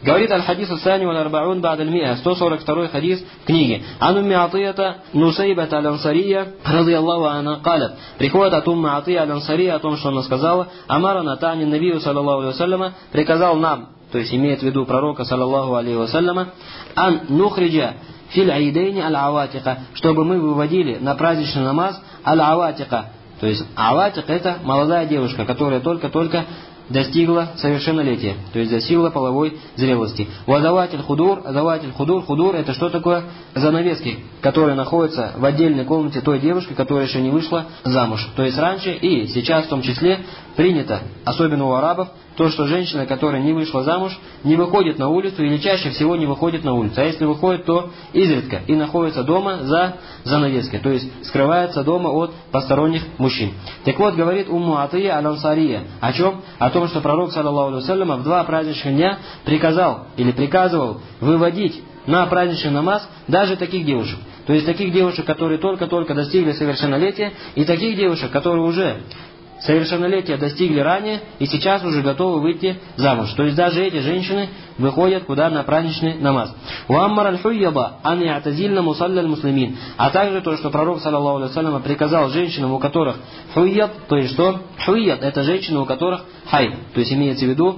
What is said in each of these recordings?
Говорит аль-хадис сани валь арбаун ба'д аль-миа, 142 хадис книги. Ан умми Атията Нусайбат аль-Ансария радийаллаху анха калят. Приходит от умми Атия аль-Ансария о том, что она сказала: Амарана тани набию саллаллаху алейхи вассаляма, приказал нам, то есть имеет в виду пророка саллаллаху алейхи вассаляма, ан нухриджа фил айдейни аль-аватика, чтобы мы выводили на праздничный намаз аль-аватика. То есть аватик — это молодая девушка, которая только-только достигла совершеннолетия, то есть достигла половой зрелости. Вазаватиль худур, худур — это что такое? Занавески, которые находятся в отдельной комнате той девушки, которая еще не вышла замуж. То есть раньше и сейчас в том числе принято, особенно у арабов, то, что женщина, которая не вышла замуж, не выходит на улицу или чаще всего не выходит на улицу. А если выходит, то изредка и находится дома за занавеской, то есть скрывается дома от посторонних мужчин. Так вот, говорит Умму Атия аль-Ансария о чем? О том, что пророк саллаллаху алейхи вассалям в 2 праздничных дня приказывал выводить на праздничный намаз даже таких девушек. То есть таких девушек, которые только-только достигли совершеннолетия, и таких девушек, которые уже совершеннолетия достигли ранее и сейчас уже готовы выйти замуж. То есть даже эти женщины выходят куда? На праздничный намаз. Уаммар аль-хуйяба ан я'тазильна мусалля аль-муслимин. А также то, что пророк саллаллаху алейхи вассалям приказал женщинам, у которых хуйяб, то есть что? Хуйяб — это женщины, у которых хайд, то есть имеется в виду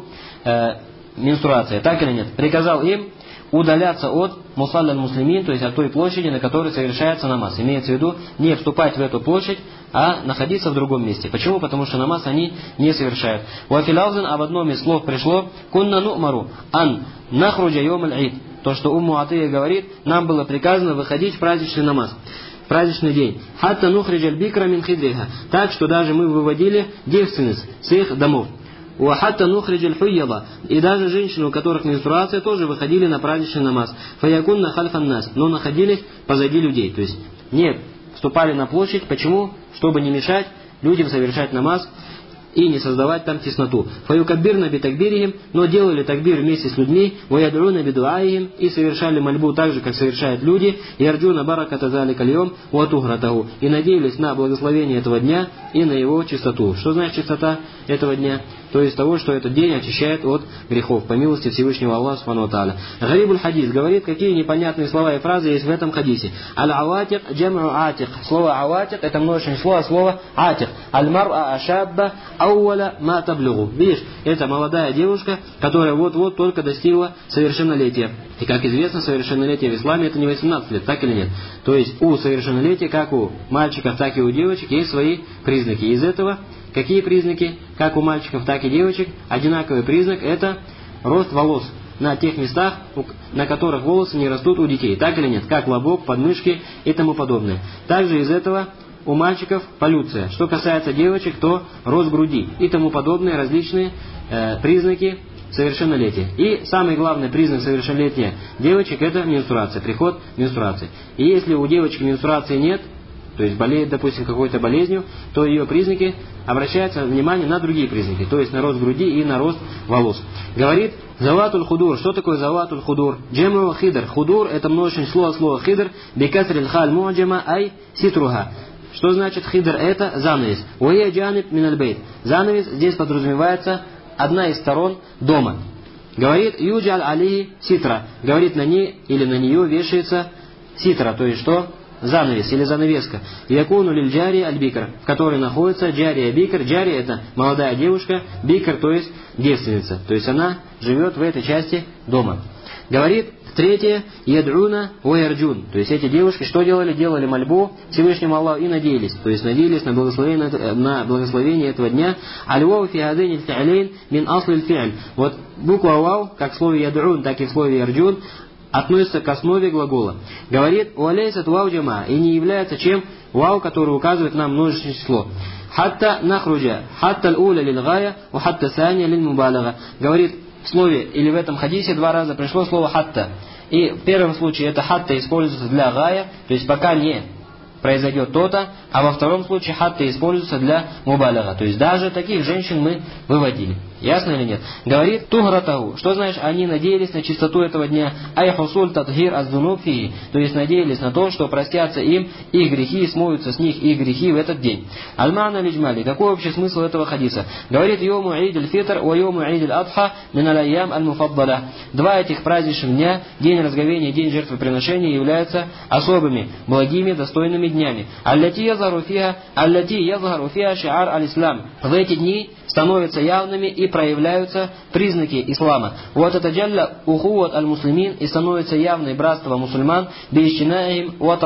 менструация, так или нет? Приказал им удаляться от мусалля аль-муслимин, то есть от той площади, на которой совершается намаз. Имеется в виду не вступать в эту площадь, а находиться в другом месте. Почему? Потому что намаз они не совершают. Уафилаузен, а в одном из слов пришло кунна ну'мару ан нахруджа йом аль-ид. То, что Умму Атия говорит, нам было приказано выходить в праздничный намаз, в праздничный день. Хатта нухриджа аль-бикра мин хидриха. Так, что даже мы выводили девственниц с их домов. Уахатта нухриджа аль-хуйяба. И даже женщины, у которых менструация, тоже выходили на праздничный намаз. Фаякунна хальфан нас. Но находились позади людей. То есть не вступали на площадь. Почему? Чтобы не мешать людям совершать намаз и не создавать там тесноту. Фаюкаббирна битакбирихим, но делали такбир вместе с людьми, ваядруна бидуаихим, и совершали мольбу так же, как совершают люди, и арджуна бараката залика льем уатухратаху, и надеялись на благословение этого дня и на его чистоту. Что значит чистота этого дня? То есть того, что этот день очищает от грехов, по милости Всевышнего Аллаха субхану ва тааля. Гарибуль хадис говорит, какие непонятные слова и фразы есть в этом хадисе. Аль-аватик джам'у атик. Слово аватик — это множественное число, а слово атик. Аль-мар'a ашабба ауаля ма таблюгу. Видишь, это молодая девушка, которая вот-вот только достигла совершеннолетия. И как известно, совершеннолетие в исламе — это не 18 лет, так или нет? То есть у совершеннолетия, как у мальчиков, так и у девочек, есть свои признаки. Из этого какие признаки? Как у мальчиков, так и девочек, одинаковый признак — это рост волос на тех местах, на которых волосы не растут у детей. Так или нет? Как лобок, подмышки и тому подобное. Также из этого у мальчиков полюция. Что касается девочек, то рост груди и тому подобные различные признаки совершеннолетия. И самый главный признак совершеннолетия девочек — это менструация, приход менструации. И если у девочки менструации нет, то есть болеет, допустим, какой-то болезнью, то ее признаки обращается внимание на другие признаки, то есть на рост груди и на рост волос. Говорит заватуль худур. Что такое заватуль худур? Джемру хидр. Худур — это множественное число слова хидр, бикасрил халь муаджама ай ситруха. Что значит хидр? Это занавес. Уя джаниб миналь бейт. Занавес здесь подразумевается одна из сторон дома. Говорит юджаль алейхи ситра. Говорит, на ней или на нее вешается ситра, то есть что? Занавес или занавеска. Якуну лиль джари аль-бикр, в которой находится джария бикр. Джария — это молодая девушка, бикр, то есть девственница. То есть она живет в этой части дома. Говорит третье, ядруна уэрджун. То есть эти девушки что делали? Делали мольбу Всевышнему Аллаху и надеялись. То есть надеялись на благословение этого дня. Аль-вау фи адейн аль-фи'алейн мин асли аль-фи'аль. Вот буква вау, как в слове ядрун, так и в слове ярджун, относится к основе глагола. Говорит уалейсат вау джама, и не является чем вау, который указывает на множественное число. Хатта нахруджа, хатта аль-уля лиль-гая, у хатта саня лиль-мубалага. Говорит, в слове или в этом хадисе 2 раза пришло слово хатта. И в первом случае это хатта используется для гая, то есть пока не произойдет то-то, а во втором случае хатта используется для мубалага. То есть даже таких женщин мы выводили. Ясно или нет? Говорит тухратаху. Что значит, они надеялись на чистоту этого дня? Ай хусуль татхир аз-зунуб фии. То есть надеялись на то, что простятся им их грехи и смоются с них их грехи в этот день. Аль-Ма'на лиджмали. Какой общий смысл этого хадиса? Говорит йому Идиль Фитр ва йому Идиль Адха мин аль-айям аль-муфаддаля. Два этих праздничных дня, день разговения и день жертвоприношения, являются особыми, благими, достойными днями. Аллати язгару фиха шиар аль-ислам. В эти дни становятся явными и проявляются признаки ислама. Вот это джалля ухуат аль-муслимин, и становится явной братство мусульман бииджтимаихим ва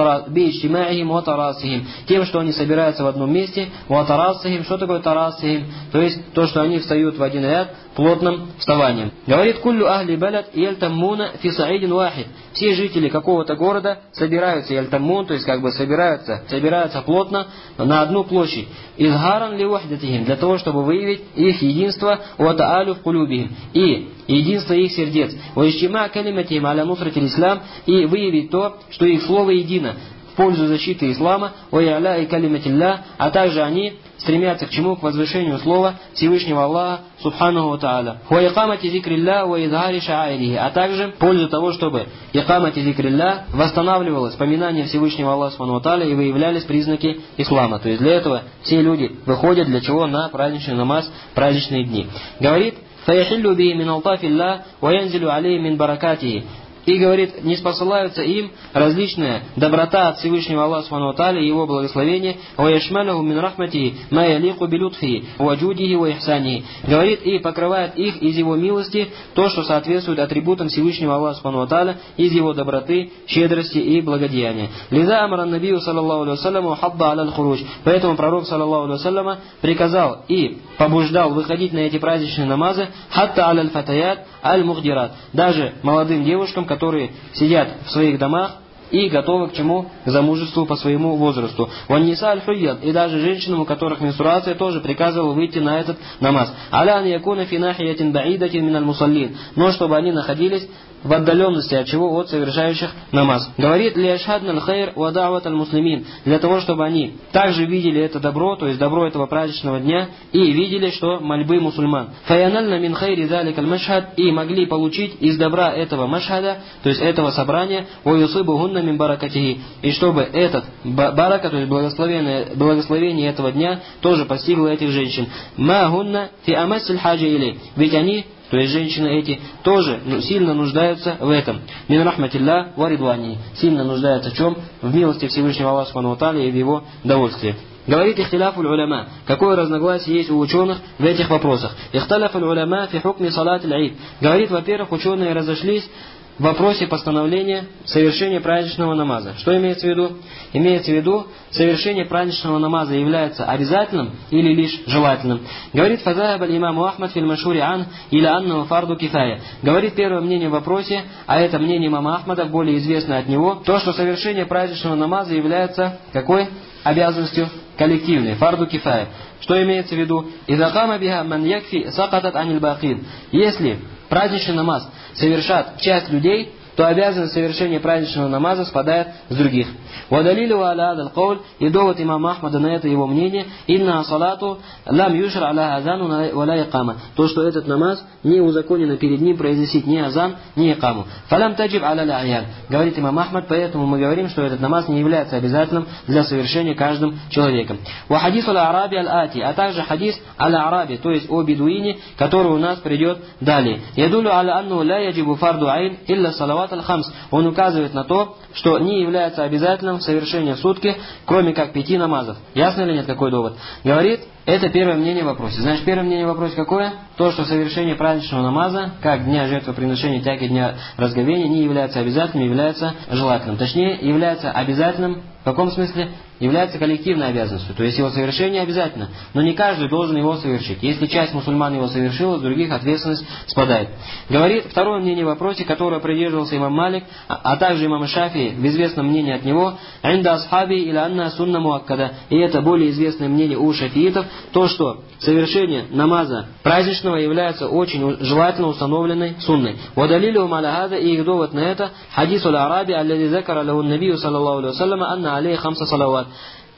тарасихим, тем, что они собираются в одном месте, ва тарасихим. Что такое тарасихим? То есть то, что они встают в один ряд плотным вставанием. Говорит куллю ахли балад ялтаммуна фи саидин вахид. Все жители какого-то города собираются ялтаммун, то есть как бы собираются плотно на одну площадь. Изгаран ли вахдатихим, для того, чтобы выявить их единство ва таалю в кулюбихим, и единство их сердец. Ва ижтима калиматихим аля нусратил ислам, и выявить то, что их слово едино в пользу защиты ислама, ва я'ля и калиматилля, а также они стремятся к чему? К возвышению слова Всевышнего Аллаха Субханаху ва Тааля. Ва икамати зикрилля ва изгари ша'аирихи, а также в пользу того, чтобы икамати зикрилля восстанавливалось поминание Всевышнего Аллаха Субханаху ва Тааля и выявлялись признаки ислама. То есть для этого все люди выходят для чего? На праздничный намаз, праздничные дни. Говорит: «Фаяхиллю би мин алтафилля ва янзилю алей мин баракатихи». И говорит, не спосылаются им различная доброта от Всевышнего Аллаха Субханаху ва Тааля и его благословения, وَيَشْمَلَهُ مِنْ رَحْمَتِهِ مَا يَلِيقُ بِلُطْفِهِ وَجُودِهِ وَإِحْسَانِهِ. Говорит, и покрывает их из его милости то, что соответствует атрибутам Всевышнего Аллаха Субханаху ва Тааля, из его доброты, щедрости и благодеяния. «Лиза амара набию саллаллаху алейхи вассаляму хабба аля аль-хуруж». Поэтому пророк саллаллаху алейхи вассаляма приказал и побуждал выходить на эти праздничные намазы хатта аля аль-фатаят аль-мухдират, даже молодым девушкам, которые сидят в своих домах и готовы к чему? К замужеству по своему возрасту. «Ванниса аль-хуйяд», и даже женщинам, у которых менструация, тоже приказывал выйти на этот намаз. «Аля ан якуна фи нахиятин баидатин мин аль-мусаллин», но чтобы они находились в отдаленности от чего? От совершающих намаз. Говорит: «Лиашхадна аль-хайр ва да'ват аль-муслимин», для того, чтобы они также видели это добро, то есть добро этого праздничного дня, и видели, что мольбы мусульман. «Фаянальна мин хайри залик аль-машхад», и могли получить из добра этого машхада, то есть этого собрания, «ва юсыбухунна мин баракатихи», и чтобы этот барака, то есть благословение этого дня, тоже постигло этих женщин. «Ма гунна фи амассиль хаджа илей», ведь они, то есть женщины эти, тоже сильно нуждаются в этом. «Мин рахматилля ва ридвани», сильно нуждаются в чем? В милости Всевышнего Аллаха Субханаху ва Тааля и в его довольстве. Говорит ихтиляфуль уляма. Какое разногласие есть у ученых в этих вопросах? Ихтиляфуль уляма фи хукми салат аль-ид. Говорит, во-первых, ученые разошлись в вопросе постановления совершения праздничного намаза. Что имеется в виду? Имеется в виду, совершение праздничного намаза является обязательным или лишь желательным. Говорит фазахаб аль-имаму Ахмад филь машури ан или анну фарду кифая. Говорит первое мнение в вопросе, а это мнение имама Ахмада, более известно от него, то, что совершение праздничного намаза является какой? Обязанностью коллективной, фарду кифая. Что имеется в виду? «Иза кама биха ман якфи сакатат аниль бакин». Если праздничный намаз совершат часть людей, то обязанность совершения праздничного намаза спадает с других. «Вадалилю аля адал кауль», и довод имама Ахмада на это его мнение: «Инна салату лам юшра аля азану валя икама», то, что этот намаз не узаконено перед ним произносить ни азан, ни икаму. «Фалам таджиб аля ля-аян», говорит имам Ахмад, поэтому мы говорим, что этот намаз не является обязательным для совершения каждым человеком. «Ва хадис аль-араби аль-ати», а также хадис аль-араби, то есть о бедуине, который у нас придет далее. «Ядулю аля анну ля яджибу фарду айн илля салават аль-хамс», он указывает на то, что не является обязательным совершение в сутки, кроме как 5 намазов. Ясно или нет, какой довод? Говорит, это первое мнение в вопросе. Значит, первое мнение в вопросе какое? То, что совершение праздничного намаза, как дня жертвоприношения, так и дня разговения, не является обязательным, является желательным. Точнее, является обязательным, в каком смысле? Является коллективной обязанностью. То есть его совершение обязательно, но не каждый должен его совершить. Если часть мусульман его совершила, с других ответственность спадает. Говорит второе мнение в вопросе, которое придерживался имам Малик, а также имам Шафии, в известном мнении от него: «Инда асхаби или анна сунна муаккада». И это более известное мнение у шафиитов, то, что совершение намаза праздничного является очень желательно установленной сунной. «Вадалилю малахада», и их довод на это: «Хадису аль-араби аллади закара лаху набию саллаллаху алейхи вассалям анна алейхи хамса салават».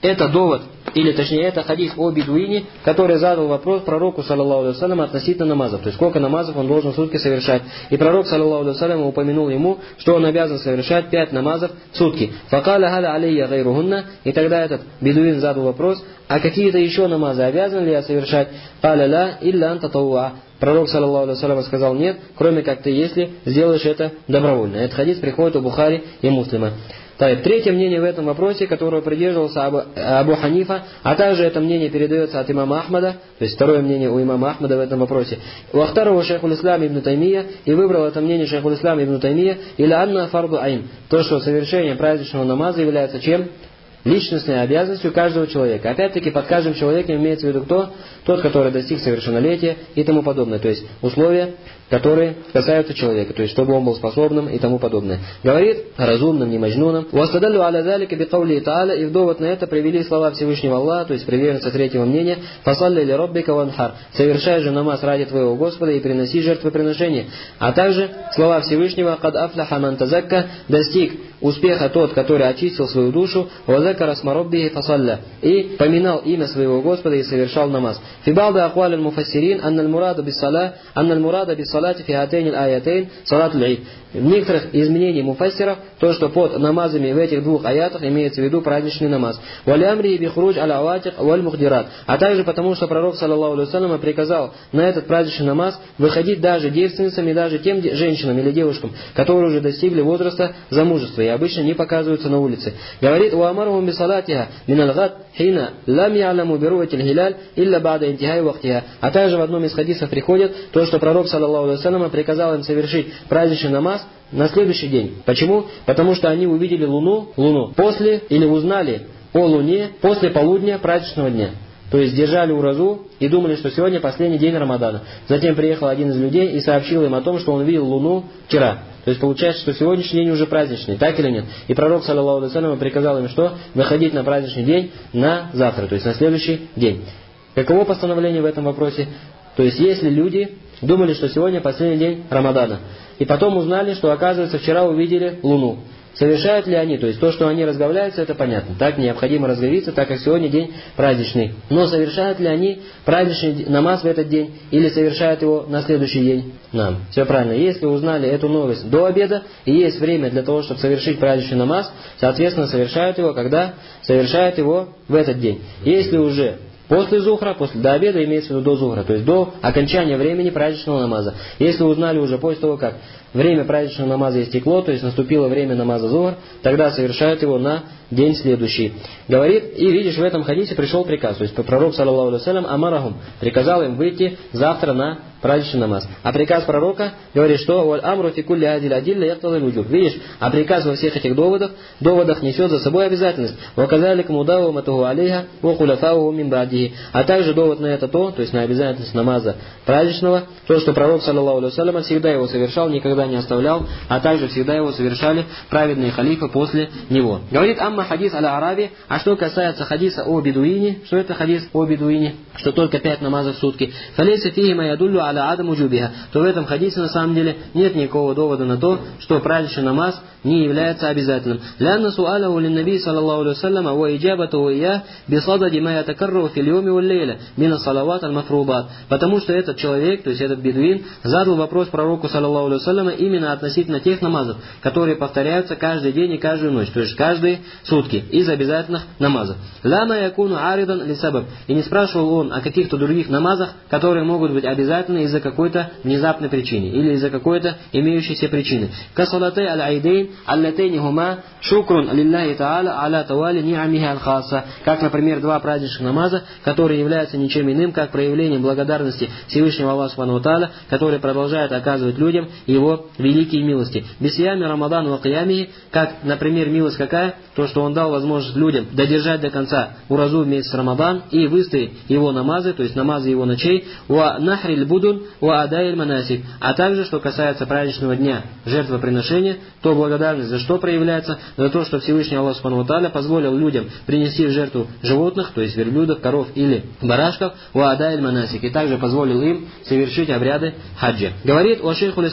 это довод, или точнее это хадис о бедуине, который задал вопрос пророку, саллаллаху алейхи вассалям, относительно намазов. То есть сколько намазов он должен в сутки совершать. И пророк, саллаллаху алейхи вассалям, упомянул ему, что он обязан совершать 5 намазов в сутки. Факаля халя алейя гайрухунна. И тогда этот бедуин задал вопрос, а какие-то еще намазы обязан ли я совершать? Каля ла илля анта тауа. Пророк, саллаллаху алейхи вассалям, сказал нет, кроме как ты, если сделаешь это добровольно. Этот хадис приходит у Бухари и Муслима. Третье мнение в этом вопросе, которого придерживался Абу Ханифа, а также это мнение передается от имама Ахмада, то есть второе мнение у имама Ахмада в этом вопросе. Вахтарова шейхуль ислам ибн Таймия, и выбрал это мнение шейхуль ислам ибн Таймия, или анна фарду айн, то, что совершение праздничного намаза является чем? Личностной обязанностью каждого человека. Опять-таки, под каждым человеком имеется в виду кто? Тот, который достиг совершеннолетия и тому подобное. То есть, условия, которые касаются человека. То есть, чтобы он был способным и тому подобное. Говорит разумным, не маджнуном. «Вастадаллю аля залика бикаули та'аля». И в довод на это привели слова Всевышнего Аллаха, то есть, приверженца третьего мнения. «Фасалли ли роббика ванхар». Совершай же намаз ради твоего Господа и приноси жертвоприношение. А также слова Всевышнего «Кад афляха ман тазакка». Достиг успеха тот, который очистил свою душу. И поминал имя своего Господа и совершал намаз. Фибалда ахваль муфассирин анналь мурада биссалати фи хатейн аятейн салатуль ид. В некоторых изменениях муфассиров то, что под намазами в этих двух аятах имеется в виду праздничный намаз. Валямри бихруж аль-аватик валь-мухдират. А также потому, что пророк, саллаллаху алейхи вассалям, приказал на этот праздничный намаз выходить даже девственницам и даже тем женщинам или девушкам, которые уже достигли возраста замужества и обычно не показываются на улице. Говорит: «Уамархум бисалатиха миналгад хина лам я'ламу бируатил хиляль илля бада интихай вахтиха». А также в одном из хадисов приходит то, что пророк, саллаллаху алейхи вассалям, приказал им совершить праздничный намаз на следующий день. Почему? Потому что они увидели луну после, или узнали о луне после полудня праздничного дня. То есть держали уразу и думали, что сегодня последний день Рамадана. Затем приехал один из людей и сообщил им о том, что он видел луну вчера. То есть получается, что сегодняшний день уже праздничный, так или нет? И пророк, саллаллаху алейхи вассалям, приказал им что? Выходить на праздничный день на завтра, то есть на следующий день. Каково постановление в этом вопросе? То есть если люди думали, что сегодня последний день Рамадана, и потом узнали, что, оказывается, вчера увидели луну, совершают ли они, то есть то, что они разговляются, это понятно, так необходимо разговиться, так как сегодня день праздничный. Но совершают ли они праздничный намаз в этот день, или совершают его на следующий день? Нам. Все правильно. Если узнали эту новость до обеда, и есть время для того, чтобы совершить праздничный намаз, соответственно, совершают его, когда? Совершают его в этот день. Если уже после зухра, до обеда имеется в виду до зухра, то есть до окончания времени праздничного намаза. Если узнали уже после того, как время праздничного намаза истекло, то есть наступило время намаза зухр, тогда совершают его на день следующий. Говорит, и видишь, в этом хадисе пришел приказ. То есть пророк, саллаллаху алейхи вассалям, амарахум, приказал им выйти завтра на праздничный намаз. А приказ пророка говорит, что «Валь амру фи кулли адиль адилля яхтазаль вуджуб». Видишь, а приказ во всех этих доводах несет за собой обязательность. «Ваказалик мудаву матуху алейха ва хуляфауху мин ба'дихи». А также довод на это то есть на обязательность намаза праздничного, то, что пророк, саллаллаху алейхи вассалям, всегда его совершал, никогда не оставлял, а также всегда его совершали праведные халифы после него. Говорит амма хадис аля-араби, а что касается хадиса о бедуине, что это хадис о бедуине, что только 5 намазов в сутки, фалейса фихи ма ядуллю аля адам уджубиха, то в этом хадисе на самом деле нет никакого довода на то, что праздничный намаз не является обязательным. Лянна су'аляху линнаби саллаллаху алейхи вассалям ва иджабатуху ия бисадади ма ятакарру фил йоми вал лейля мина салават аль-мафрубат. Потому что этот человек, то есть этот бедуин, задал вопрос пророку, саллаллаху алейхи вассалям, именно относительно тех намазов, которые повторяются каждый день и каждую ночь, то есть каждые сутки, из обязательных намазов. Лама якуну аридан лисабаб. И не спрашивал он о каких-то других намазах, которые могут быть обязательны из-за какой-то внезапной причины, или из-за какой-то имеющейся причины. Касалатай аль-айдейн, аллатейни хума, шукрун лиллахи та'аля, аля тавали ни'амиха аль-хаса. Как, например, 2 праздничных намаза, которые являются ничем иным, как проявлением благодарности Всевышнего Аллаха субхану ва тааля, который продолжает оказывать людям его великие милости. Бисиями Рамадан ва киямихи, как, например, милость какая? То, что он дал возможность людям додержать до конца уразу в месяц Рамадан и выстоять его намазы, то есть намазы его ночей, ва нахриль будун, ва адайль манасик. А также, что касается праздничного дня жертвоприношения, то благодарность за что проявляется? За то, что Всевышний Аллах субхану ва тааля позволил людям принести в жертву животных, то есть верблюдов, коров или барашков, ва адайль манасик, и также позволил им совершить обряды хаджа. Говорит о шейху ислам ибн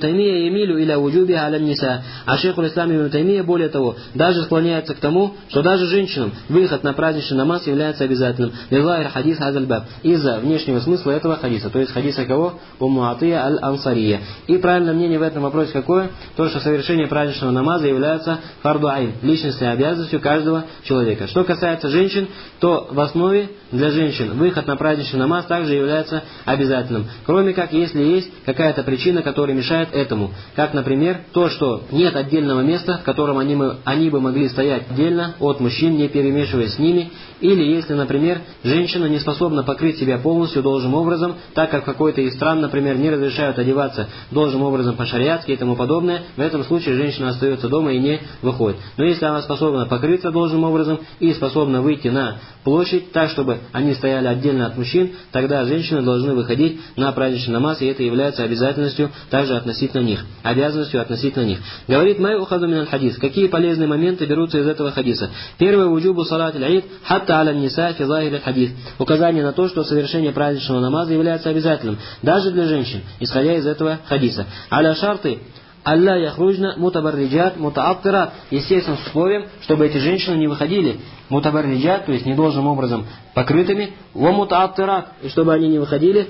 Таймия ямилю иля вуджубиха аля ниса. А шейх аль-Ислам ибн Таймия, более того, даже склоняется к тому, что даже женщинам выход на праздничный намаз является обязательным. Лилайр хадис хазальбаб. Из-за внешнего смысла этого хадиса. То есть хадиса кого? Умму Атия аль-Ансария. И правильное мнение в этом вопросе какое? То, что совершение праздничного намаза является фарду айн, личностной обязанностью каждого человека. Что касается женщин, то в основе для женщин выход на праздничный намаз также является обязательным. Кроме как, если есть какая-то причина, которая мешает этому. Как, например, то, что нет отдельного места, в котором они бы могли стоять отдельно от мужчин, не перемешиваясь с ними. Или если, например, женщина не способна покрыть себя полностью должным образом, так как в какой-то из стран, например, не разрешают одеваться должным образом по-шариатски и тому подобное, в этом случае женщина остается дома и не выходит. Но если она способна покрыться должным образом и способна выйти на площадь, так чтобы они стояли отдельно от мужчин, тогда женщины должны выходить на праздничный намаз, и это является обязательностью также относительно них, обязанностью относительно них. Говорит май ухаду миналь хадис. Какие полезные моменты берутся из этого хадиса? Первое, вуджубу салат аль-ид хатта аля ниса фи захир хадис. Указание на то, что совершение праздничного намаза является обязательным, даже для женщин, исходя из этого хадиса. Аля шарты алла яхруджна мутабарриджат мутааттират. Естественно, с условием, чтобы эти женщины не выходили мутабарриджат, то есть недолжным образом покрытыми, ва мутааттират, и чтобы они не выходили,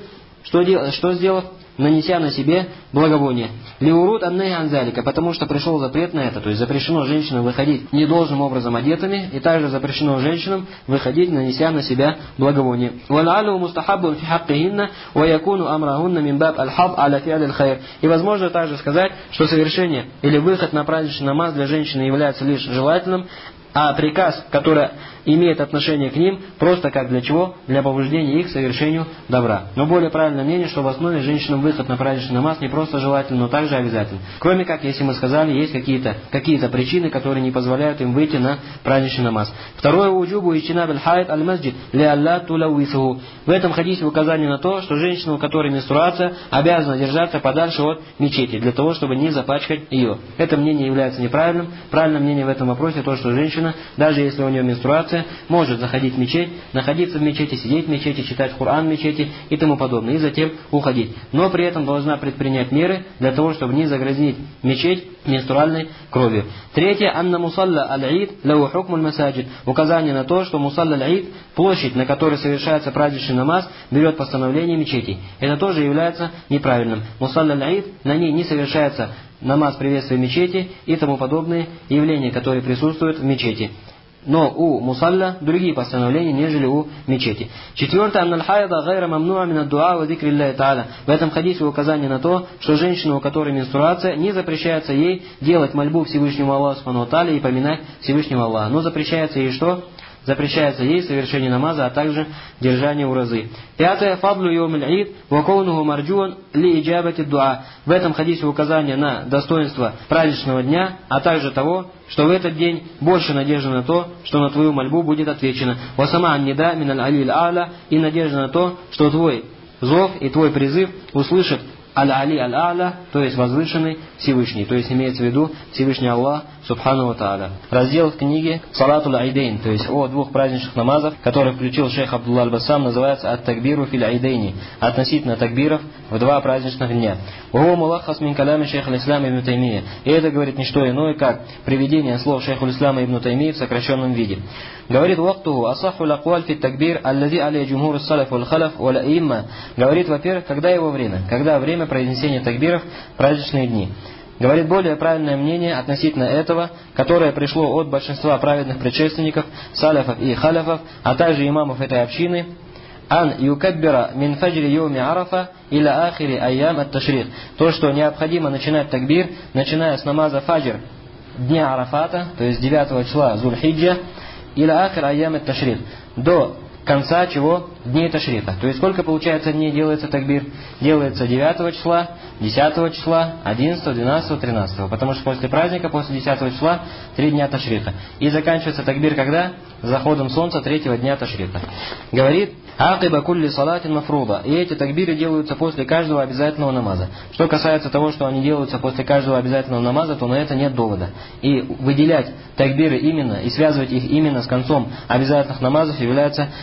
что сделав? Нанеся на себе благовоние. Лиурут анней анзалика, потому что пришел запрет на это, то есть запрещено женщинам выходить недолжным образом одетыми, и также запрещено женщинам выходить, нанеся на себя благовоние. Вал'алу мустахаббун фи хаккихинна ва якуну амрахунна мин баб аль-хаб аля фи'аль аль-хайр. И возможно также сказать, что совершение или выход на праздничный намаз для женщины является лишь желательным, а приказ, который имеет отношение к ним, просто как для чего? Для побуждения их к совершению добра. Но более правильное мнение, что в основе женщинам выход на праздничный намаз не просто желательный, но также обязательный. Кроме как, если мы сказали, есть какие-то причины, которые не позволяют им выйти на праздничный намаз. Второе, уджубу ичтинаб аль-хайд аль-масджид ли алла тулауисуху. В этом хадисе указание на то, что женщина, у которой менструация, обязана держаться подальше от мечети, для того, чтобы не запачкать ее. Это мнение является неправильным. Правильное мнение в этом вопросе то, что женщина, даже если у нее менструация, может заходить в мечеть, находиться в мечети, сидеть в мечети, читать Коран в мечети и тому подобное, и затем уходить. Но при этом должна предпринять меры для того, чтобы не загрязнить мечеть менструальной кровью. Третье, анна мусалла аль-ид лау хукмуль масаджид. Указание на то, что мусалла аль-ид, площадь, на которой совершается праздничный намаз, берет постановление мечетей. Это тоже является неправильным. Мусалла аль-ид, на ней не совершается намаз приветствия мечети и тому подобные явления, которые присутствуют в мечети. Но у мусалля другие постановления, нежели у мечети. Четвертое, анналь хайда гайра мамнуа мин ад-дуа ва зикри Аллахи та'аля. В этом хадисе указание на то, что женщина, у которой менструация, не запрещается ей делать мольбу Всевышнему Аллаху субхану ва тааля и поминать Всевышнего Аллаха. Но запрещается ей что? Запрещается ей совершение намаза, а также держание уразы. Пятое, фадлу йомиль ид ва каунуху марджуан ли иджабати дуа. В этом хадисе указание на достоинство праздничного дня, а также того, что в этот день больше надежды на то, что на твою мольбу будет отвечено. Ва сама аннида миналь алиль а'ля, и надежда на то, что твой зов и твой призыв услышит Аль-Али Аль-А'ля, то есть возвышенный Всевышний, то есть имеется в виду Всевышний Аллах Субхану ва Тааля. Раздел в книге Салатул Айдейн, то есть о двух праздничных намазах, который включил шейх Абдулла Аль-Басам, называется Ат-Такбиру фил Айдейни, относительно такбиров в два праздничных дня. Угу мулаххас мин калями шейх Аль-Ислам ибн Таймия. И это говорит не что иное, как приведение слов шейха Аль-Ислама ибн Таймии в сокращенном виде. Говорит вактуху асаху лакуаль фит такбир аллади алей джумхур салаф валь халаф валь аимма. Говорит, во-первых, когда его время? Когда время произнесения такбиров в праздничные дни. Говорит более правильное мнение относительно этого, которое пришло от большинства праведных предшественников, салафов и халяфов, а также имамов этой общины, ан юкаббира мин фаджри йоми арафа иля ахири айям ат-ташрик. То, что необходимо начинать такбир, начиная с намаза фаджр дня Арафата, то есть 9 числа Зуль-Хиджа, иля ахир айям ат-ташрик, до конца чего? Дней Ташрика. То есть сколько получается дней делается такбир? Делается 9 числа, 10 числа, 11, 12, 13. Потому что после праздника, после 10 числа, 3 дня Ташрика. И заканчивается такбир когда? С заходом солнца 3-го дня Ташрика. Говорит, акиба кулли салатин мафруда. И эти такбиры делаются после каждого обязательного намаза. Что касается того, что они делаются после каждого обязательного намаза, то на это нет довода. И выделять такбиры именно, и связывать их именно с концом обязательных намазов является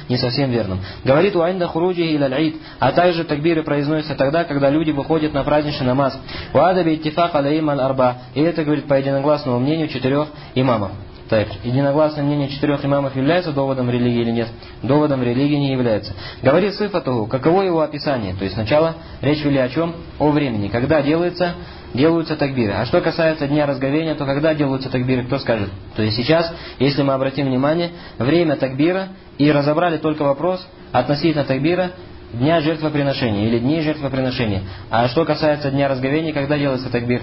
не совсем верным. Говорит уайнда хуруджи иля аль-ид, а также такбиры произносятся тогда, когда люди выходят на праздничный намаз. Уадаби иттифак алейм аль-арба. И это, говорит, по единогласному мнению 4 имамов. Так, единогласное мнение 4 имамов является доводом религии или нет? Доводом религии не является. Говорит сифатуху, каково его описание? То есть сначала речь вели о чем? О времени. Когда делаются такбиры. А что касается дня разговения, то когда делаются такбиры, кто скажет? То есть сейчас, если мы обратим внимание, время такбира и разобрали только вопрос относительно такбира дня жертвоприношения или дней жертвоприношения. А что касается дня разговения, когда делается такбир?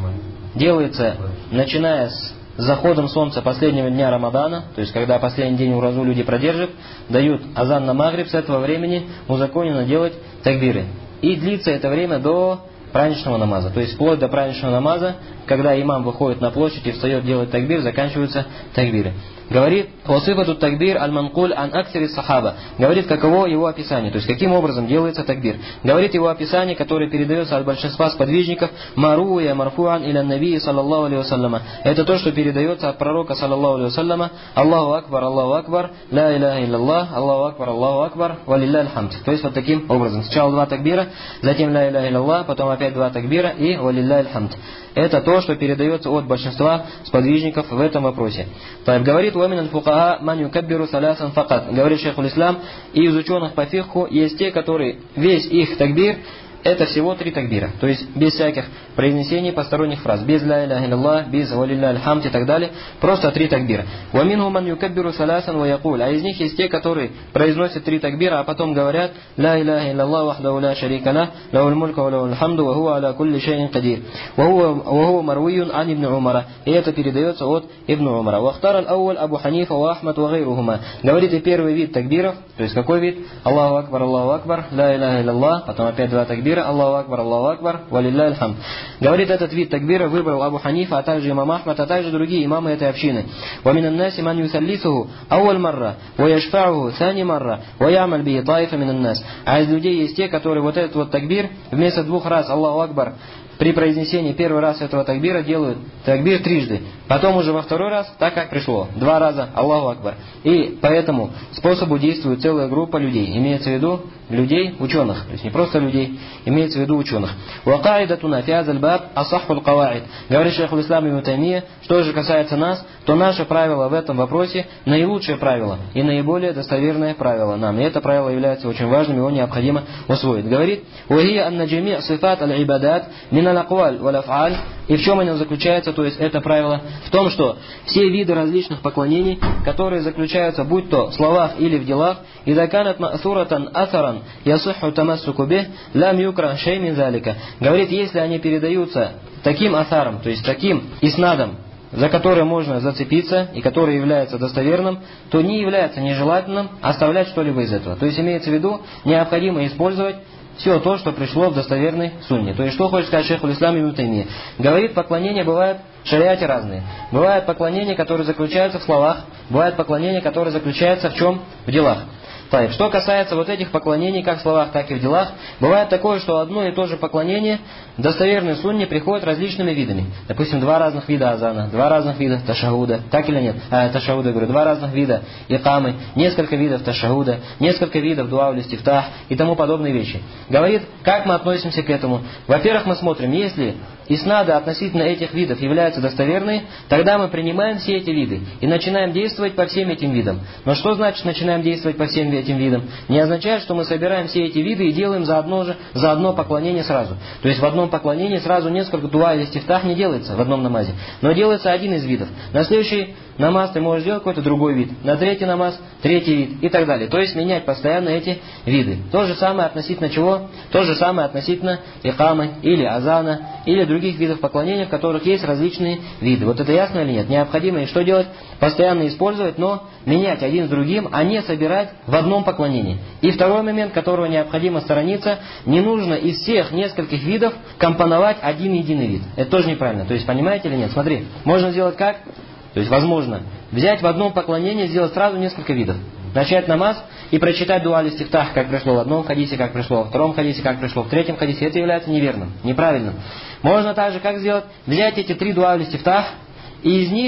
Делается, начиная с заходом солнца последнего дня Рамадана, то есть когда последний день уразу люди продержат, дают азан на магриб, с этого времени узаконено делать такбиры. И длится это время до праздничного намаза. То есть вплоть до праздничного намаза, когда имам выходит на площадь и встает делать такбир, заканчиваются такбиры. Говорит, «Васифату такбир аль-манкуль ан аксири сахаба». Говорит, каково его описание, то есть каким образом делается такбир. Говорит его описание, которое передается от большинства сподвижников, «Маруя марфуан иля наби саллаллаху алейхи вассаляма». Это то, что передается от пророка саллаллаху алейхи вассаляма, «Аллаху акбар, ла иляха илляллах, Аллаху акбар, валилляхи аль-хамд». То есть вот таким образом. Сначала 2 такбира, затем ла иляха илляллах, потом опять 2 такбира и валилляхи аль-хамд. Это то, что передается от большинства сподвижников в этом вопросе. Говорит «Уамин аль-фукаха ман юкаббиру салясан факат». Говорит шейхуль ислам, и из ученых по фикху есть те, которые весь их такбир это всего 3 такбира. То есть без всяких произнесений посторонних фраз. Без ла иляха илляллах, без валилляхи аль-хамд и так далее. Просто 3 такбира. «Ваминху ман юкаббиру салясан ва якуль». А из них есть те, которые произносят 3 такбира, а потом говорят «Ла иляха илляллах вахдаху ла шарика лах, лахул мульку ва лахул хамду, ва хуа аля кулли шайин кадир». Ва хуа марвиюн ан ибн Умара. И это передается от ибн Умара. «Вахтар аль-ауаль Абу Ханифа ва Ахмад ва гайрухума». Говорит, и первый вид такбиров, то есть какой вид? Аллаху акбар, ла иляха илляллах, потом опять 2 такбира. Аллаху акбар, валилляхи аль-хамд. Говорит, этот вид такбира выбрал Абу Ханифа, а также имам Ахмад, а также другие имамы этой общины. «Ва минан наси ман юсаллисуху ауаль марра, ва яшфа'уху сани марра, ва ямаль бихи таифа минан нас». А из людей есть те, которые вот этот вот такбир вместо 2 раз Аллаху акбар при произнесении первый раз этого такбира делают такбир 3, потом уже во 2 раз, так как пришло, 2 раза Аллаху акбар. И по этому способу действует целая группа людей, имеется в виду людей, ученых, то есть не просто людей, имеется в виду ученых. «Вакаидатуна фиазаль баб асаххул каваид». Говорит шейхуль ислам ибн Таймия, что же касается нас, то наше правило в этом вопросе наилучшее правило и наиболее достоверное правило нам. И это правило является очень важным, его необходимо усвоить. Говорит, «Вахия анна джами' сифат аль-ибадат мин аль-акваль валь-аф'аль». И в чем оно заключается, то есть это правило? В том, что все виды различных поклонений, которые заключаются будь то в словах или в делах, «Иза канат ма'суратан асаран ясуху тамассуку бих, лам юкра шей мин залика». Говорит, если они передаются таким асаром, то есть таким иснадом, за который можно зацепиться и который является достоверным, то не является нежелательным оставлять что-либо из этого. То есть имеется в виду, необходимо использовать все то, что пришло в достоверной сунне. То есть что хочет сказать шейхуль ислам ибн Таймия? Говорит, поклонения бывают в шариате разные. Бывают поклонения, которые заключаются в словах, бывают поклонения, которые заключаются в чем? В делах. Что касается вот этих поклонений, как в словах, так и в делах, бывает такое, что одно и то же поклонение в достоверной сунне приходит различными видами. Допустим, 2 разных вида азана, 2 разных вида ташахуда, так или нет? Ташахуда, говорю, 2 разных вида икамы, несколько видов ташахуда, несколько видов дуа уль-истифтах и тому подобные вещи. Говорит, как мы относимся к этому? Во-первых, мы смотрим, если иснады относительно этих видов являются достоверные, тогда мы принимаем все эти виды и начинаем действовать по всем этим видам. Но что значит начинаем действовать по всем этим видам? Не означает, что мы собираем все эти виды и делаем за одно поклонение сразу. То есть в одном поклонении сразу несколько дуа или стифтах не делается в одном намазе, но делается один из видов. На следующий намаз ты можешь сделать какой-то другой вид, на третий намаз третий вид и так далее. То есть менять постоянно эти виды. То же самое относительно чего? То же самое относительно икамы или азана или других видов поклонения, в которых есть различные виды. Вот это ясно или нет? Необходимо и что делать? Постоянно использовать, но менять один с другим, а не собирать в одном поклонении. И второй момент, которого необходимо сторониться, не нужно из всех нескольких видов компоновать один единый вид. Это тоже неправильно. То есть понимаете или нет? Смотри, можно сделать как? То есть возможно взять в одном поклонении, сделать сразу несколько видов. Начать намаз и прочитать дуа аль-истифтах, как пришло в одном хадисе, как пришло во втором хадисе, как пришло в третьем хадисе. Это является неверным, неправильным. Можно также как сделать? Взять эти 3 дуа аль-истифтах и из них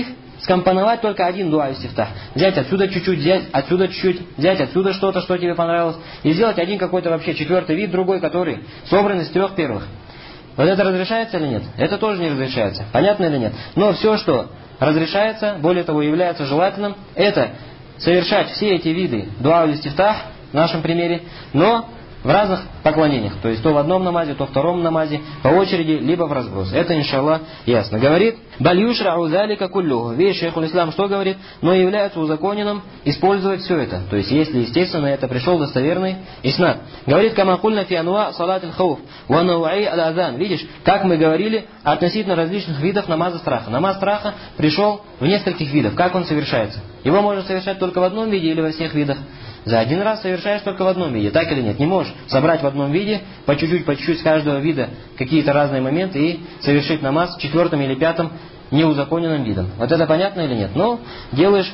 скомпоновать только один дуа истифтах. Взять отсюда чуть-чуть, взять отсюда чуть-чуть, взять отсюда что-то, что тебе понравилось, и сделать один какой-то вообще четвертый вид, другой, который собран из трех первых. Вот это разрешается или нет? Это тоже не разрешается. Понятно или нет? Но все, что разрешается, более того, является желательным, это совершать все эти виды дуа истифтах, в нашем примере, но в разных поклонениях. То есть то в одном намазе, то в втором намазе, по очереди, либо в разброс. Это, иншаллах, ясно. Говорит, «Баль юшрау залика куллюху». Видишь, шейх аль-Ислам что говорит? Но является узаконенным использовать все это. То есть, если, естественно, это пришел достоверный иснад. Говорит, «Кама кульна фи ануа салат аль-хауф, ва науаи аль-азан». Видишь, как мы говорили относительно различных видов намаза страха. Намаз страха пришел в нескольких видах. Как он совершается? Его можно совершать только в одном виде или во всех видах? За один раз совершаешь только в одном виде, так или нет? Не можешь собрать в одном виде, по чуть-чуть с каждого вида какие-то разные моменты и совершить намаз четвертым или пятым неузаконенным видом. Вот это понятно или нет? Но делаешь,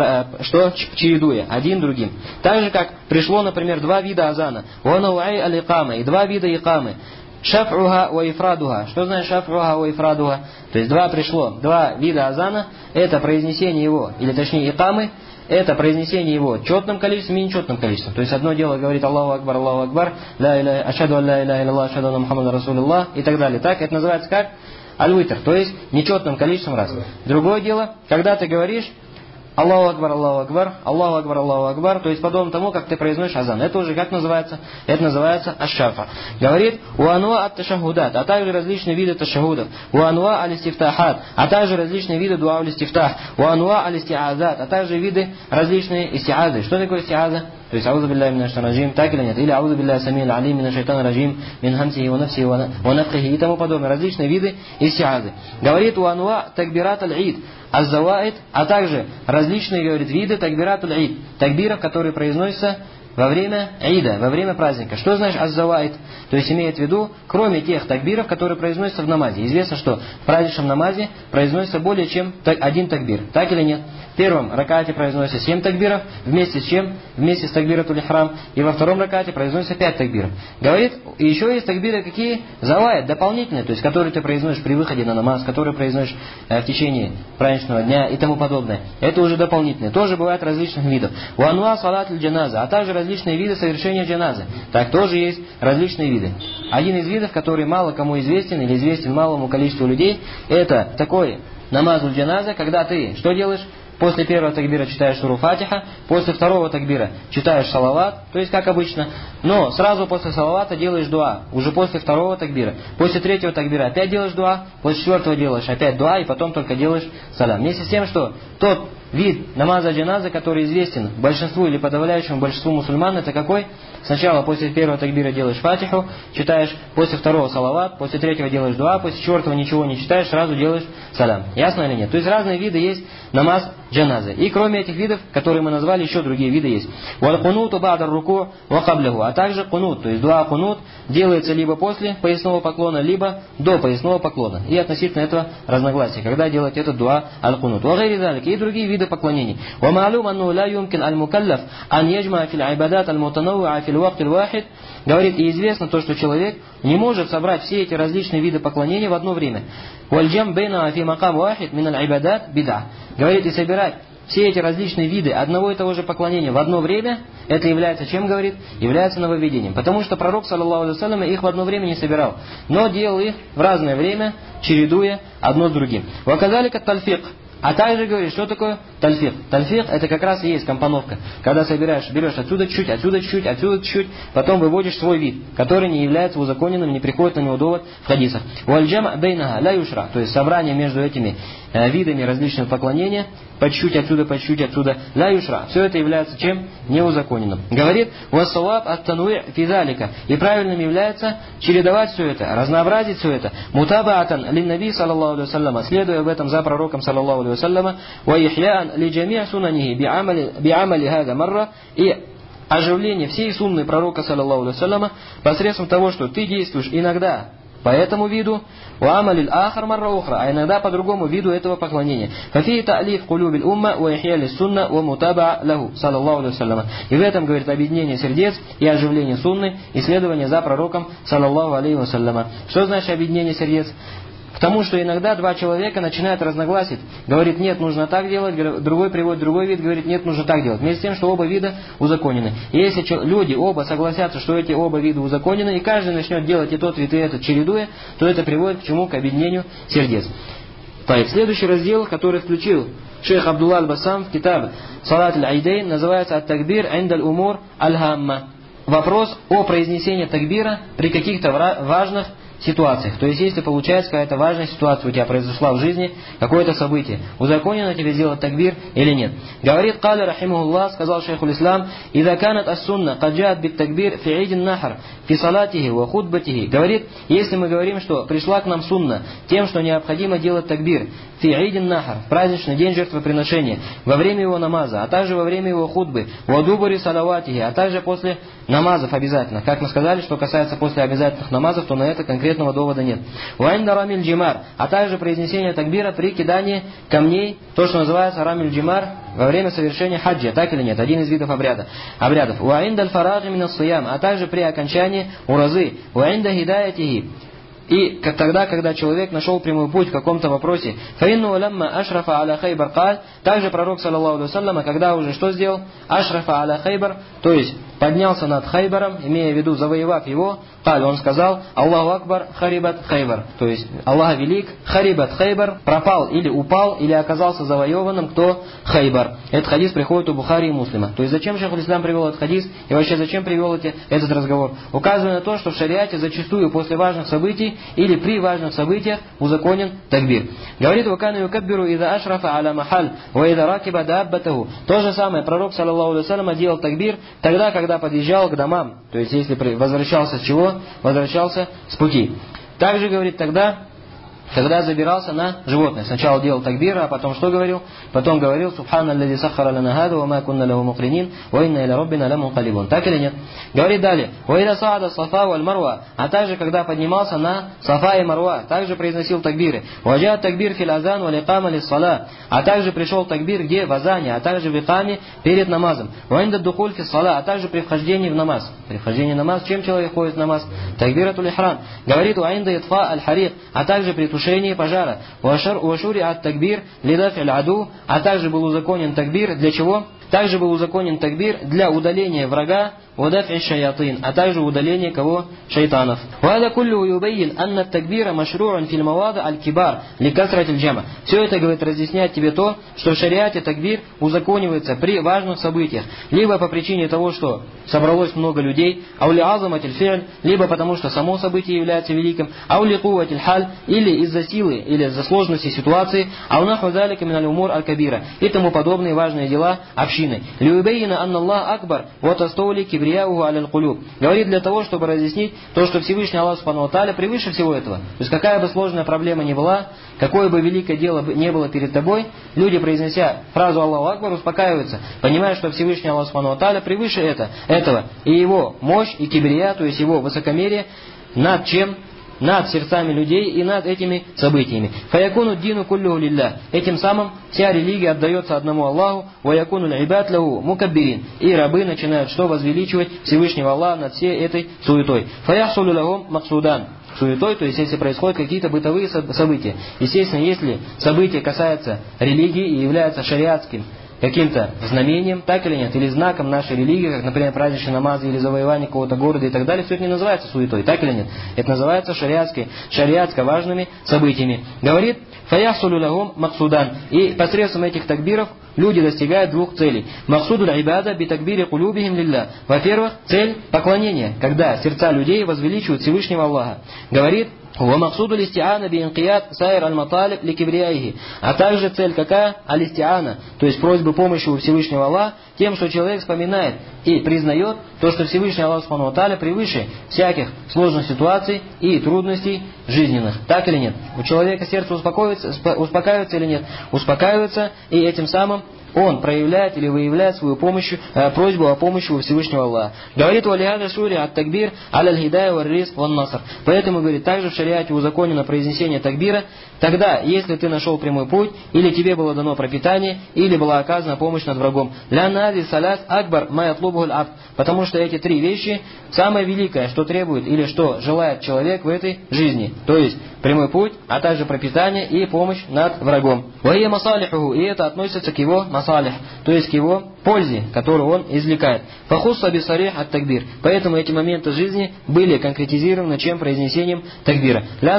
что чередуя, один другим. Так же, как пришло, например, два вида азана, ванауай аль-икама, и два вида икамы. Шаф'уха ва ифрадуха. Что значит шаф'уха ва ифрадуха? То есть два вида азана, это произнесение его, или точнее икамы, это произнесение его четным количеством и нечетным количеством. То есть одно дело говорит Аллаху Акбар, ашаду ан ла иляха илляллах, ашаду анна Мухаммада Расулуллах и так далее. Так, это называется как аль-витр, то есть нечетным количеством раз. Другое дело, когда ты говоришь Аллаху Акбар, Аллаху Акбар, Аллаху Акбар, Аллаху Акбар, то есть подобно тому, как ты произносишь азан. Это уже как называется? Это называется аш-шафа. Говорит, уануа ат-ташахудат, а также различные виды ташахудов, уануа аль-истифтахат, а также различные виды дуа аль-истифтах, уануа аль-истиазат, а также виды различные истиазы. Что такое истиаза? То есть аузу билляхи минаш шайтанир раджим, так или нет? Или аузу билляхи сами'ил алим минаш шайтанир раджим, мин хамсихи ва нафсихи ва нафхихи и тому подобное. Различные виды истиазы. Говорит, уануа такбират аль-ид, аз-заваид, а также различные, говорит, виды такбиратуль ид, такбиров, которые произносятся во время ида, во время праздника. Что значит аз-заваид? То есть имеет в виду, кроме тех такбиров, которые произносятся в намазе. Известно, что в праздничном намазе произносится более чем один такбир. Так или нет? В первом ракате произносится 7 такбиров, вместе с чем? Вместе с такбиратуль ихрам. И во втором ракате произносится 5 такбиров. Говорит, и еще есть такбиры какие? Заваид, дополнительные, то есть которые ты произносишь при выходе на намаз, которые произносишь в течение праздничного дня и тому подобное. Это уже дополнительные. Тоже бывают различных видов. Уануа салат аль-джаназа, а также различные виды совершения джаназы. Так тоже есть различные виды. Один из видов, который мало кому известен или известен малому количеству людей, это такой намаз аль-джаназа, когда ты что делаешь? После первого такбира читаешь суру Фатиха, после второго такбира читаешь салават, то есть как обычно, но сразу после салавата делаешь дуа, уже после второго такбира. После третьего такбира опять делаешь дуа, после четвертого делаешь опять дуа, и потом только делаешь салям. Вместе с тем, что тот вид намаза джаназа, который известен большинству или подавляющему большинству мусульман, это какой? Сначала после первого такбира делаешь фатиху, читаешь, после второго салават, после третьего делаешь дуа, после четвертого ничего не читаешь, сразу делаешь салям. Ясно или нет? То есть разные виды есть намаз джаназы. И кроме этих видов, которые мы назвали, еще другие виды есть. Валь-кунуту ба'дар руку ва каблиху. А также кунут, то есть дуа кунут делается либо после поясного поклона, либо до поясного поклона. И относительно этого разногласия, когда делать этот дуа аль-кунут. Ва гайри залик. И другие виды поклонений. Ва ма'лум анну ла юмкин аль-мукаллаф ан яджма фил айбадат аль-мутанауа фил вакт аль-вахид. Говорит, и известно то, что человек не может собрать все эти различные виды поклонения в одно время. Валь-джам бейна фи макам вахид мин аль-айбадат бида. Говорит, и собирать все эти различные виды одного и того же поклонения в одно время, это является чем, говорит? Является нововведением. Потому что пророк, саллаллаху алейхи ва саллям, их в одно время не собирал, но делал их в разное время, чередуя одно с другим. Ваказалика тальфик. А также говорит, что такое тальфик? Тальфик это как раз и есть компоновка. Когда собираешь, берешь отсюда чуть-чуть, отсюда чуть-чуть, отсюда чуть-чуть, потом выводишь свой вид, который не является узаконенным, не приходит на него довод в хадисах. Вальджам бейнага ля юшра, то есть собрание между этими видами различных поклонения, по чуть-чуть отсюда, ля юшра. Все это является чем? Неузаконенным. Говорит, вассалаб ат-тануи физалика. И правильным является чередовать все это, разнообразить все это. Мутабаатан лин-наби саллаллаху алейхи ва саллама, следуя в этом за пророком саллаллаху алейхи ва саллама, ва ихляан ли джами' сунанихи би'амали хада марра, и оживление всей сунны пророка саллаллаху алейхи ва саллама посредством того, что ты действуешь иногда по этому виду, уамалиль ахар марра ухра, а иногда по другому виду этого поклонения. Фафи та'лиф кулюбиль умма ва ихьяли сунна ва мутаба лаху, саллаллаху алейхи саллама. И в этом, говорит, объединение сердец и оживление сунны, и следование за пророком, саллаллаху алейхи саллама. Что значит объединение сердец? к тому, что иногда два человека начинают разногласить. Говорит, нет, нужно так делать, другой приводит другой вид, говорит, нет, нужно так делать. Вместе с тем, что оба вида узаконены. И если люди оба согласятся, что эти оба вида узаконены, и каждый начнет делать и тот вид, и этот, чередуя, то это приводит к чему? К объединению сердец. Так, следующий раздел, который включил шейх Абдулла аль-Басам в китаб Салат аль-Айдейн, называется «Ат-такбир индаль умур аль-хамма». Вопрос о произнесении такбира при каких-то важных ситуациях. То есть, если получается какая-то важная ситуация у тебя произошла в жизни, какое-то событие, узаконено тебе сделать такбир или нет. Говорит Каля рахимахуллах, сказал шейхул ислам, «Иза канат ас-сунна каджат бит такбир фи идин нахар, фи салатихи ва худбатихи». Говорит, если мы говорим, что пришла к нам сунна тем, что необходимо делать такбир фи идин нахар, в праздничный день жертвоприношения, во время его намаза, а также во время его худбы, ва дубури салаватихи, а также после намазов обязательно. Как мы сказали, что касается после обязательных намазов, то на это конкретного довода нет. Уайнда рамиль джимар, а также произнесение такбира при кидании камней, то, что называется рамиль джимар, во время совершения хаджа, так или нет, один из видов обрядов. Уайнда аль-фарахи мин ас-сиям, а также при окончании уразы. Уайнда хидаятихи, и тогда, когда человек нашел прямой путь в каком-то вопросе. Фаинну лямма ашрафа аля хайбар каль, также пророк, саллаллаху алейхи вассалям, когда уже что сделал? Ашрафа аля хайбар, то есть поднялся над Хайбаром, имея в виду, завоевав его, он сказал, Аллаху акбар, харибат хайбар, то есть Аллах велик, харибат хайбар, пропал или упал, или оказался завоеванным, кто? Хайбар. Этот хадис приходит у Бухари и Муслима. То есть зачем шейх аль-Ислам привел этот хадис, и вообще зачем привел этот разговор? Указывая на то, что в шариате зачастую после важных событий, или при важных событиях узаконен такбир. Говорит, вакану юкаббиру ида ашрафа аля махаль, ва ида ракиба дааббатаху. То же самое пророк, саллаллаху алейхи вассалям, делал такбир тогда, когда подъезжал к домам. То есть, если возвращался с чего? Возвращался с пути. Также, говорит, тогда, когда забирался на животное. Сначала делал такбир, а потом что говорил? Потом говорил, Субхана аллади сахара лана хаду, ва ма кунна лаху мукринин, ва инна иля раббина ламункалибун. Так или нет? Говорит далее, ва ида саада сафа валь марва, а также, когда поднимался на сафа и марва, также произносил такбиры. Ваджа такбир фил азан валь икама лис сала, а также пришел такбир где? В азане, а также в икаме перед намазом. Ва инда духуль фил сала, а также при вхождении в намаз. При вхождении в намаз, чем человек ходит в намаз? Такбиратуль ихрам. Говорит, ва инда итфа аль-харик, а также при тушении пожара. Уашури ат-такбир лидафи аль-аду, а также был узаконен такбир для чего? Также был узаконен такбир для удаления врага, وَدَفْعِ الشَّيَاطِينَ, а также удаление кого? Шайтанов. وَهَذَا كُلُّهُ يُبَيِّنْ أَنَّ التَّكْبِيرَ مَشْرُوعٌ فِي الْمَوَاضِعِ الْكِبَارِ لِكَثْرَةِ الْجَمْعِ. Все это, говорит, разъясняет тебе то, что в шариате такбир узаконивается при важных событиях, либо по причине того, что собралось много людей, أو لعظمة الفعل, либо потому, что само событие является великим, أو لقوة الحال, или из-за силы, или из-за сложности ситуации, أو نحو ذلك من الأمور الكبيرة, и тому подобные важные дела общины. لِيُبَيِّنَ أَنَّ اللَّهَ أَكْبَرَ وَتَسْتَوْلِي كِبْرِيَاهُ عَلَى الْقُلُوبِ. Говорит для того, чтобы разъяснить то, что Всевышний Аллах Субхану ва Тааля превыше всего этого. То есть какая бы сложная проблема ни была, какое бы великое дело не было перед тобой, люди, произнеся фразу Аллаху Акбар, успокаиваются, понимая, что Всевышний Аллах Субхану ва Тааля превыше этого. И его мощь и кибрия, то есть его высокомерие, над чем? Над сердцами людей и над этими событиями. Фаякуну дину куллюху лилля. Этим самым вся религия отдается одному Аллаху. Ваякуну л'ибад лаху мукаббирин. И рабы начинают что? Возвеличивать Всевышнего Аллаха над всей этой суетой. Фаяхсулю лахум максудан. Суетой, то есть если происходят какие-то бытовые события. Естественно, если событие касается религии и является шариатским каким-то знамением, так или нет, или знаком нашей религии, как, например, праздничный намаз или завоевание какого-то города и так далее, все это не называется суетой, так или нет. Это называется шариатско важными событиями. Говорит, фаяхсулю лахум максудан. И посредством этих такбиров люди достигают двух целей. Максуду л'ибада би такбири кулюбихим лилля. Во-первых, цель поклонения, когда сердца людей возвеличивают Всевышнего Аллаха. Говорит, وَمَقْصُودُ الْإِسْتِعَانَ بِإِنْقِيَادِ سَائِرَ الْمَطَالِبِ لِكِبْرِيَائِهِ. А также цель какая? Аль-Истиана, то есть просьбы помощи у Всевышнего Аллаха, тем, что человек вспоминает и признает то, что Всевышний Аллах Субхану ва Тааля превыше всяких сложных ситуаций и трудностей жизненных. Так или нет? У человека сердце успокаивается или нет? Успокаивается, и этим самым он проявляет или выявляет свою просьбу о помощи у Всевышнего Аллаха. Говорит, валихада шури ат-такбир аль-хидая вар-риск ван-наср. Поэтому, говорит, также в шариате узаконено произнесение такбира, тогда, если ты нашел прямой путь, или тебе было дано пропитание, или была оказана помощь над врагом. Потому что эти три вещи самое великое, что требует или что желает человек в этой жизни. То есть прямой путь, а также пропитание и помощь над врагом. И это относится к его масалих, то есть к его пользе, которую он извлекает. Поэтому эти моменты жизни были конкретизированы чем произнесением такбира.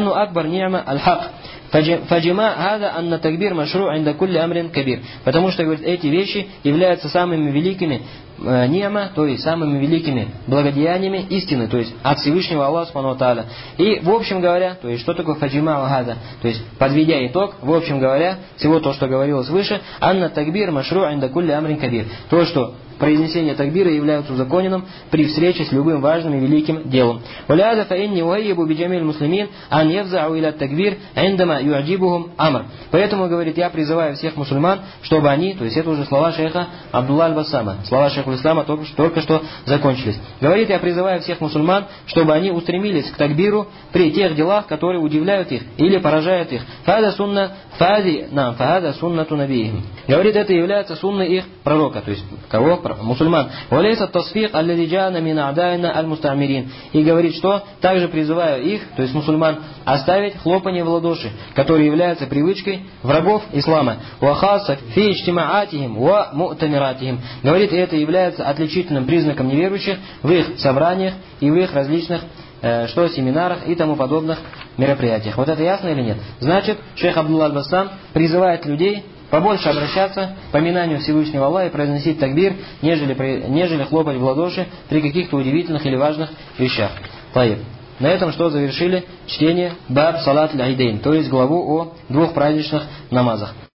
Потому что, говорит, эти вещи являются самыми великими ни'ма, то есть самыми великими благодеяниями истины, то есть от Всевышнего Аллаха Субхану ва Тааля. И в общем говоря, то есть что такое фаджима вахаза, то есть подведя итог, в общем говоря, всего то, что говорилось выше, анна такбир машру инда кулли амрин кабир, то, что произнесение такбира является узаконенным при встрече с любым важным и великим делом. Поэтому, говорит, я призываю всех мусульман, чтобы они, то есть это уже слова шейха Абдулла аль-Бассама, слова шейха ислама только что закончились. Говорит, я призываю всех мусульман, чтобы они устремились к такбиру при тех делах, которые удивляют их или поражают их. Говорит, это является сунной их пророка, то есть кого? Мусульман. И говорит, что также призываю их, то есть мусульман, оставить хлопание в ладоши, которое является привычкой врагов ислама. Говорит, это является отличительным признаком неверующих в их собраниях и в их различных семинарах и тому подобных мероприятиях. Вот это ясно или нет? Значит, шейх Абдулла аль-Бассам призывает людей побольше обращаться к поминанию Всевышнего Аллаха и произносить такбир, нежели хлопать в ладоши при каких-то удивительных или важных вещах. На этом что завершили чтение Баб Салат аль-Айдейн, то есть главу о двух праздничных намазах.